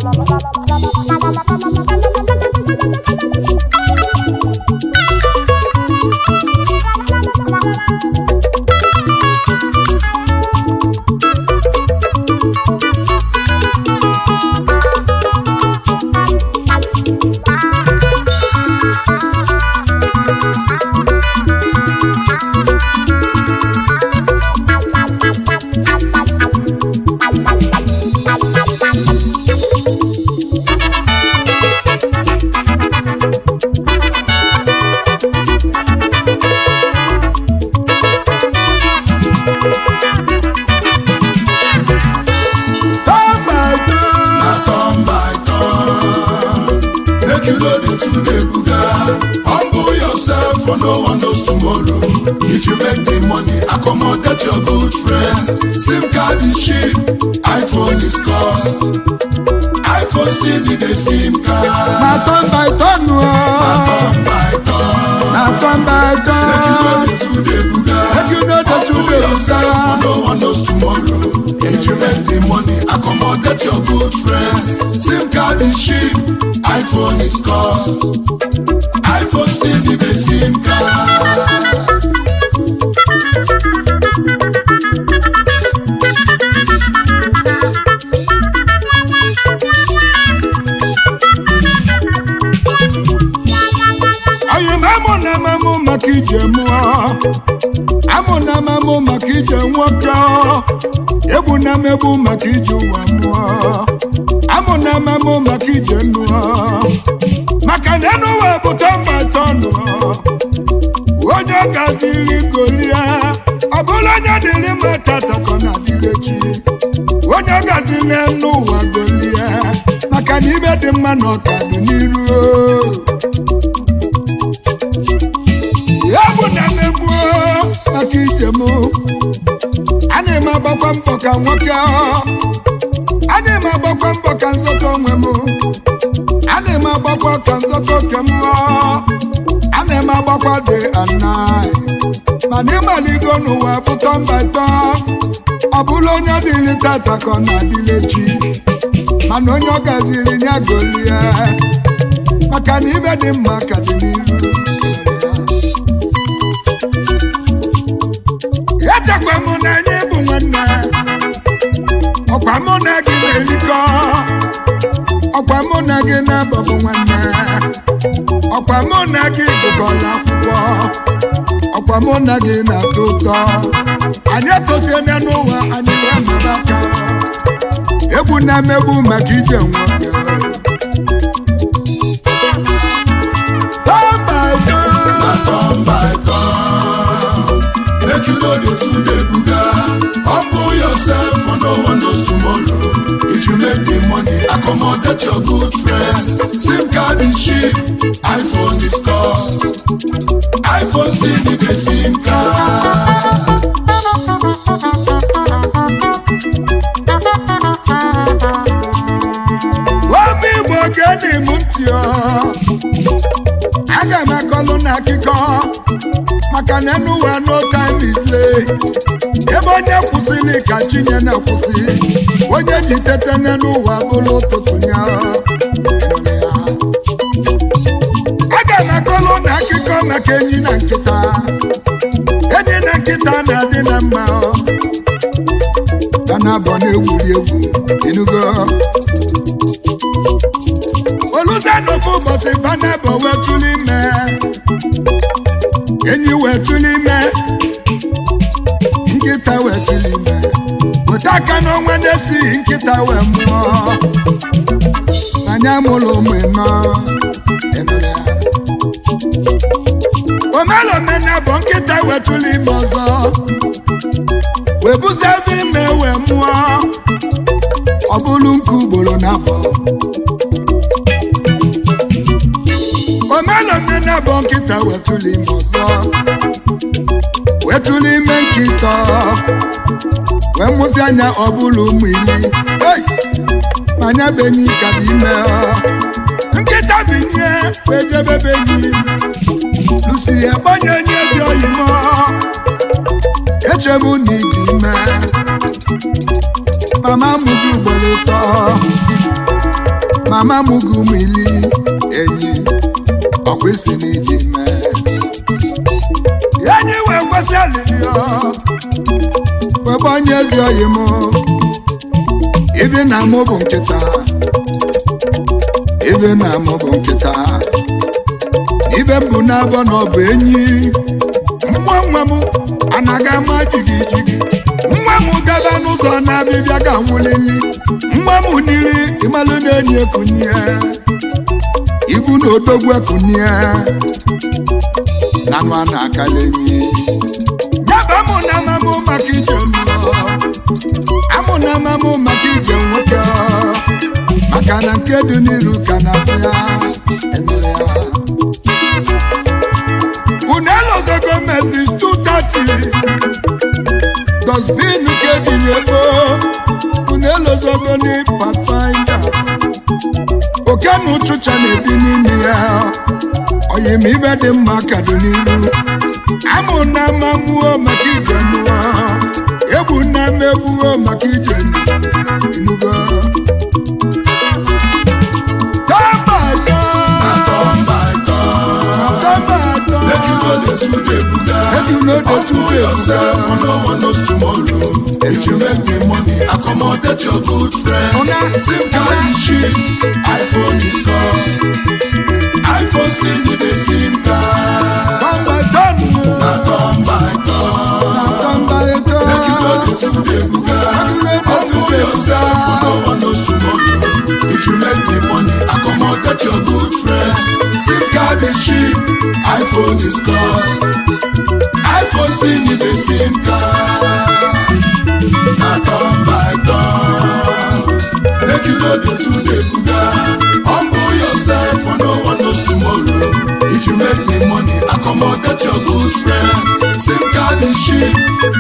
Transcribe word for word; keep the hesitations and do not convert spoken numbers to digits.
iPhone is cost. iPhone still need a SIM card. Amuna mamu makije nwoke ebu na mebu makije ụwa mụọ amuna mamu makije nụọ maka na n'ụwa bụ tọmba tọnụ onye gaziri golia ọ bụrụ onye dịrị mma tata ka na dịlechi onye gaziri n'ụwa golia maka na ibe dị mma na ọkadụ n'iru Yabu na mebu maka ijem ana m agbakwa mbọ ka nwoke ana m agbakwa mbọ ka nzọta onwe m ana m agbakwa ka nzọta oke m ana m agbakwa dị anaghị mana ịmaligo n'ụwa pụta mba ịtọ ọ bụrụ onye dịrị tata ka ọ na-adịlechi mana onye ọ gaziri nya golie maka na ibe dị mma ka dị n'iru echekwa mụ na anyị bụ nwanne ọkwa mụ na gị na-elikọ ọkwa mụ na gị na-abọbụ nwanne ọkwa mụ na gị gụkọrọ akwụkwọ ọkwa mụ na gị na-atọ ụtọ anyị etosiena n'ụwa anyị wee maba aka egwu na-emegbu maka ije nwoke Make you know the two day buga. Humble yourself for no one knows tomorrow. If you make the money, accommodate your good friends. SIM card is cheap, iPhone is cost. iPhone still need a SIM card. Wami bogeni mutio. Aga makolo na kiko. Maka na n'ụwa no time is late ebe onye kwụsịrị ka chinye na-akwụsị onye ji tete n'ụwa bụrụ ụtụtụ ya aga m akọlụ na akụkọ maka enyi na nkịta enyi na nkịta na-adị na mma ka na-abọ na-egwuri egwu enugo oluze n'ofe ụbọchị banabọ wee tụrụ ime enyi wee tụrụ ime nkịta wee tụrụ ime weta aka n'onwe na-esighị nkịta wee mụọ anya mụrụ ụmụ ịnọ omelomena bụ nkịta wee tụrụ ime ọzọ wee buzie ebe ime wee mụọ ọ bụrụ nke ugboro na abụọ omelomena bụ nkịta wee tụrụ ime ọzọ wee tụrụ ime nkịta wee mụzi anya ọ bụrụ ụmụ iri anya benyi ka dị ime nkịta binye wee jebe benyi lusi egbanye nye dị oyimo echebu na ịdị ime mama mụdị ugboro ịtọ mama m gumili enyi ọkwa isi n'ili mee enyi wee kwesị alili ya webe onye ezi oyi m ibi na mụ bụ nkịta ibi na mụ bụ nkịta ibe m bụ n'abọ na ọ bụ enyi nwa nwa m anaghị ama jigi jigi nwa m gaba n'ụzọ na-abịbịa ka nwụlili nwa m niri ịmalụ na-enyi ekunye ibu na odogwu ekunye na nụ a na-akala enyi nyaba mụ na amamụ maka ije mmụọ amụ na amamụ maka ije nwoke maka na nke dị n'iru ka na-abịa enu ya Unelo the Gomez is two thirty. Does be nuke di nebo. Unelo the Goni Pathfinder. Okenu chucha nebi n'ime ya. Oye mi be de maka do niru. Amu na mamuo maka ije nuwa. Ebu na mebuo maka ije nuwa. You know the truth yourself, for no one knows tomorrow. If you make me money, accommodate your good friends. SIM card is cheap, iPhone is cost. iPhone still need a SIM card. Turn by turn, na turn by turn. turn by turn. Make you know the truth, they Humble yourself, for no one knows tomorrow. If you make me money, accommodate your good friends. SIM card is cheap, iPhone is cost. iPhone still need a SIM card. Na turn by turn. Make you know the truth, they Humble yourself, for no one knows tomorrow. If you make me money, accommodate your good friends. SIM card is cheap,